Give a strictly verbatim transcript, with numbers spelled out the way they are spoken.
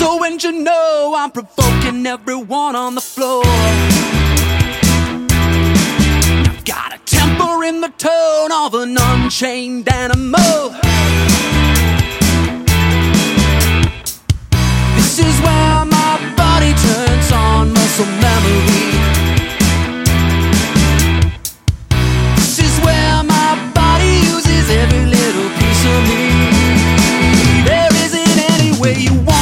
So when you know I'm provoking everyone on the floor, I've got a temper in the tone of an unchained animal. This is where my body turns on muscle memory. This is where my body uses every little piece of me. There isn't any way you want